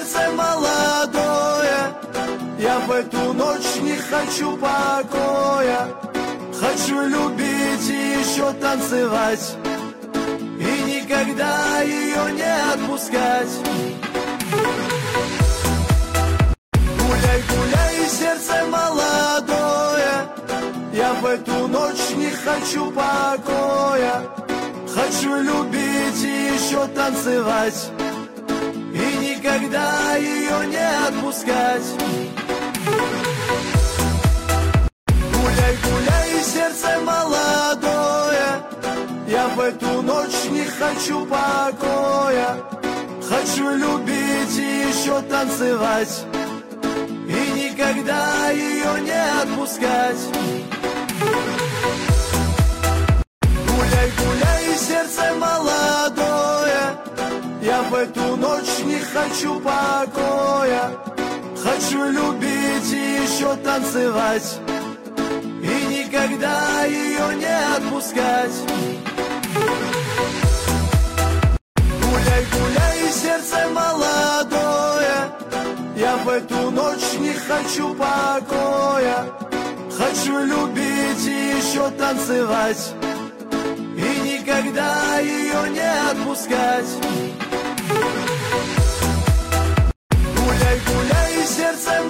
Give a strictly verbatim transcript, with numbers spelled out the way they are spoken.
сердце молодое, я в эту ночь не хочу покоя. Хочу любить и еще танцевать, и никогда ее не отпускать. Гуляй, гуляй, сердце молодое, я в эту ночь не хочу покоя. Хочу любить и еще танцевать, и никогда ее не отпускать. Гуляй, гуляй, сердце молодое, я в эту ночь не хочу покоя. Хочу любить и еще танцевать, и никогда ее не отпускать. Гуляй, гуляй, сердце молодое, я в эту ночь не хочу покоя. Хочу любить и еще танцевать, и никогда ее не отпускать. Гуляй, гуляй, сердце молодое, я в эту ночь не хочу покоя. Хочу любить и еще танцевать, и никогда ее не отпускать. Гуляй, гуляй, сердце